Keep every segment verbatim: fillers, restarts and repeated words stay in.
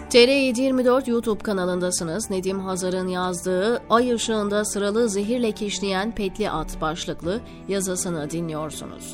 T R yedi yirmi dört YouTube kanalındasınız. Nedim Hazar'ın yazdığı "Ay ışığında sıralı zehirle kişneyen petli at" başlıklı yazısını dinliyorsunuz.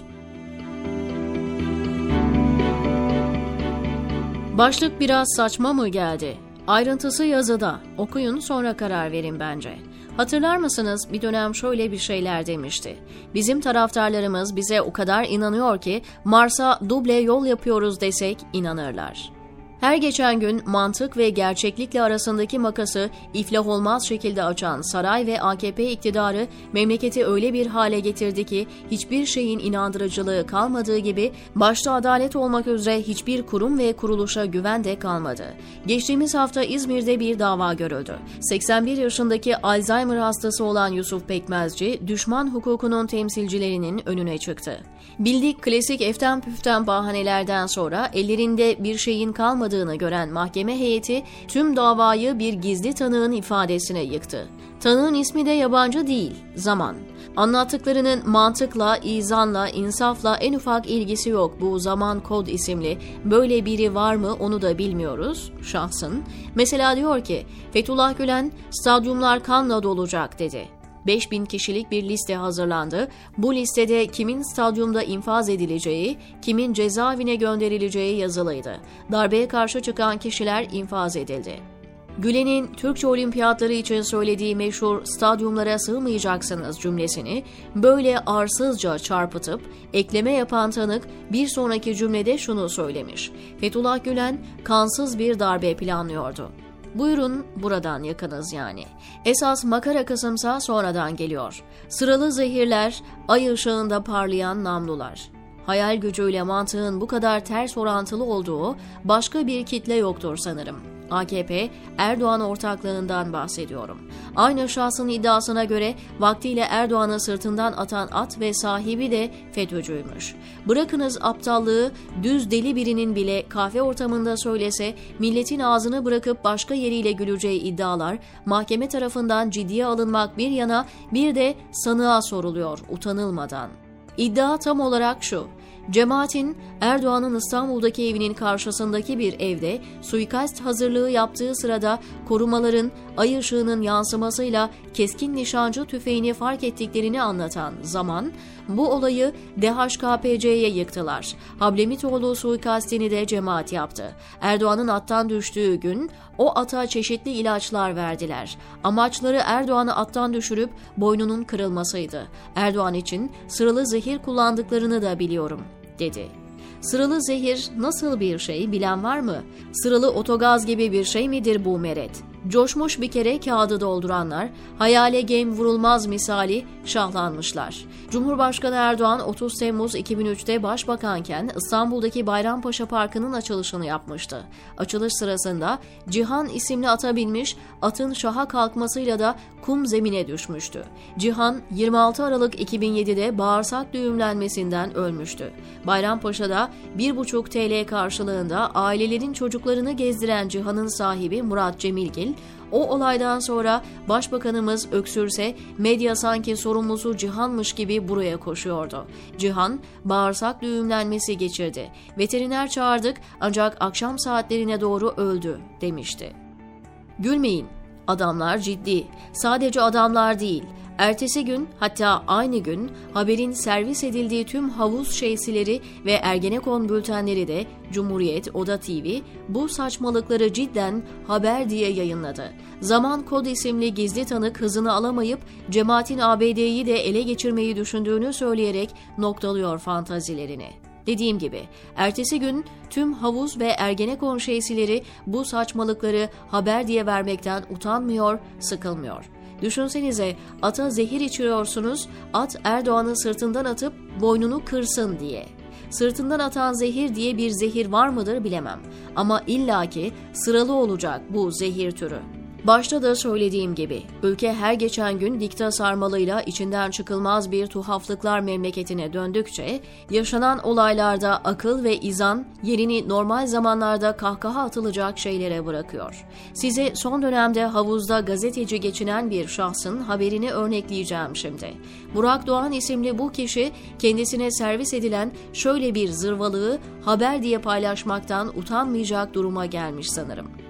Başlık biraz saçma mı geldi? Ayrıntısı yazıda. Okuyun, sonra karar verin bence. Hatırlar mısınız, bir dönem şöyle bir şeyler demişti. Bizim taraftarlarımız bize o kadar inanıyor ki Mars'a duble yol yapıyoruz desek inanırlar. Her geçen gün mantık ve gerçeklikle arasındaki makası iflah olmaz şekilde açan saray ve A K P iktidarı memleketi öyle bir hale getirdi ki hiçbir şeyin inandırıcılığı kalmadığı gibi başta adalet olmak üzere hiçbir kurum ve kuruluşa güven de kalmadı. Geçtiğimiz hafta İzmir'de bir dava görüldü. seksen bir yaşındaki Alzheimer hastası olan Yusuf Pekmezci, düşman hukukunun temsilcilerinin önüne çıktı. Bildik klasik eften püften bahanelerden sonra ellerinde bir şeyin kalmadığını gören mahkeme heyeti tüm davayı bir gizli tanığın ifadesine yıktı. Tanığın ismi de yabancı değil, Zaman. Anlattıklarının mantıkla, izanla, insafla en ufak ilgisi yok bu Zaman Kod isimli. Böyle biri var mı onu da bilmiyoruz şahsın. Mesela diyor ki, Fethullah Gülen stadyumlar kanla dolacak dedi. beş bin kişilik bir liste hazırlandı. Bu listede kimin stadyumda infaz edileceği, kimin cezaevine gönderileceği yazılıydı. Darbeye karşı çıkan kişiler infaz edildi. Gülen'in Türkçe olimpiyatları için söylediği meşhur "stadyumlara sığmayacaksınız" cümlesini böyle arsızca çarpıtıp ekleme yapan tanık bir sonraki cümlede şunu söylemiş: Fethullah Gülen kansız bir darbe planlıyordu. Buyurun, buradan yakınız yani. Esas makara kısımsa sonradan geliyor. Sıralı zehirler, ay ışığında parlayan namlular. Hayal gücüyle mantığın bu kadar ters orantılı olduğu başka bir kitle yoktur sanırım. A K P, Erdoğan ortaklığından bahsediyorum. Aynı şahsın iddiasına göre vaktiyle Erdoğan'ı sırtından atan at ve sahibi de FETÖ'cüymüş. Bırakınız aptallığı, düz deli birinin bile kahve ortamında söylese milletin ağzını bırakıp başka yeriyle güleceği iddialar mahkeme tarafından ciddiye alınmak bir yana bir de sanığa soruluyor utanılmadan. İddia tam olarak şu: Cemaatin Erdoğan'ın İstanbul'daki evinin karşısındaki bir evde suikast hazırlığı yaptığı sırada korumaların ay ışığının yansımasıyla keskin nişancı tüfeğini fark ettiklerini anlatan Zaman, bu olayı D H K P C'ye yıktılar. Hablemitoğlu suikastini de cemaat yaptı. Erdoğan'ın attan düştüğü gün o ata çeşitli ilaçlar verdiler. Amaçları Erdoğan'ı attan düşürüp boynunun kırılmasıydı. Erdoğan için sıralı zehir kullandıklarını da biliyorum, dedi. Sıralı zehir nasıl bir şey bilen var mı? Sıralı otogaz gibi bir şey midir bu meret? Coşmuş bir kere kağıdı dolduranlar, hayale gem vurulmaz misali şahlanmışlar. Cumhurbaşkanı Erdoğan otuz Temmuz iki bin üçte başbakanken İstanbul'daki Bayrampaşa Parkı'nın açılışını yapmıştı. Açılış sırasında Cihan isimli ata binmiş, atın şaha kalkmasıyla da kum zemine düşmüştü. Cihan yirmi altı Aralık iki bin yedide bağırsak düğümlenmesinden ölmüştü. Bayrampaşa'da bir buçuk TL karşılığında ailelerin çocuklarını gezdiren Cihan'ın sahibi Murat Cemilgil, o olaydan sonra başbakanımız öksürse medya sanki sorumlusu Cihan'mış gibi buraya koşuyordu. Cihan bağırsak düğümlenmesi geçirdi. Veteriner çağırdık ancak akşam saatlerine doğru öldü, demişti. Gülmeyin. Adamlar ciddi. Sadece adamlar değil. Ertesi gün, hatta aynı gün haberin servis edildiği tüm havuz şeysileri ve Ergenekon bültenleri de Cumhuriyet, Oda T V bu saçmalıkları cidden haber diye yayınladı. Zaman Kod isimli gizli tanık hızını alamayıp cemaatin A B D'yi de ele geçirmeyi düşündüğünü söyleyerek noktalıyor fantazilerini. Dediğim gibi, ertesi gün tüm havuz ve Ergenekon şeysileri bu saçmalıkları haber diye vermekten utanmıyor, sıkılmıyor. Düşünsenize, ata zehir içiriyorsunuz, at Erdoğan'ı sırtından atıp boynunu kırsın diye. Sırtından atan zehir diye bir zehir var mıdır bilemem. Ama illaki sıralı olacak bu zehir türü. Başta da söylediğim gibi, ülke her geçen gün dikta sarmalıyla içinden çıkılmaz bir tuhaflıklar memleketine döndükçe, yaşanan olaylarda akıl ve izan yerini normal zamanlarda kahkaha atılacak şeylere bırakıyor. Size son dönemde havuzda gazeteci geçinen bir şahsın haberini örnekleyeceğim şimdi. Burak Doğan isimli bu kişi, kendisine servis edilen şöyle bir zırvalığı haber diye paylaşmaktan utanmayacak duruma gelmiş sanırım.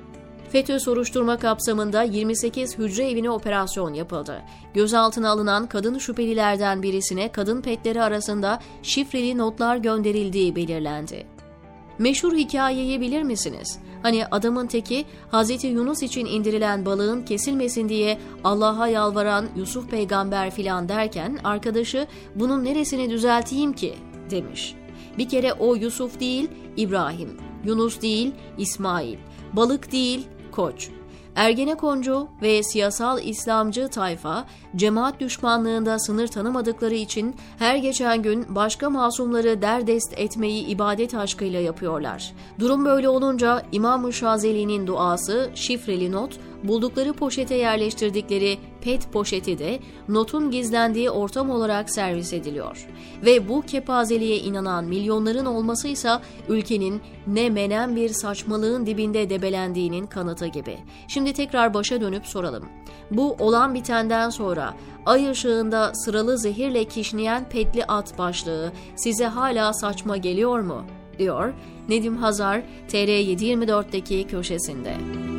FETÖ soruşturma kapsamında yirmi sekiz hücre evine operasyon yapıldı. Gözaltına alınan kadın şüphelilerden birisine kadın petleri arasında şifreli notlar gönderildiği belirlendi. Meşhur hikayeyi bilir misiniz? Hani adamın teki Hazreti Yunus için indirilen balığın kesilmesin diye Allah'a yalvaran Yusuf peygamber filan derken arkadaşı bunun neresini düzelteyim ki demiş. Bir kere o Yusuf değil İbrahim, Yunus değil İsmail, balık değil Koç. Ergenekoncu ve siyasal İslamcı tayfa, cemaat düşmanlığında sınır tanımadıkları için her geçen gün başka masumları derdest etmeyi ibadet aşkıyla yapıyorlar. Durum böyle olunca İmam-ı Şazeli'nin duası, şifreli not, buldukları poşete yerleştirdikleri pet poşeti de notun gizlendiği ortam olarak servis ediliyor. Ve bu kepazeliğe inanan milyonların olmasıysa ülkenin ne menen bir saçmalığın dibinde debelendiğinin kanıtı gibi. Şimdi tekrar başa dönüp soralım. Bu olan bitenden sonra ay ışığında sıralı zehirle kişneyen petli at başlığı size hala saçma geliyor mu? Diyor Nedim Hazar T R yedi yirmi dört'teki köşesinde.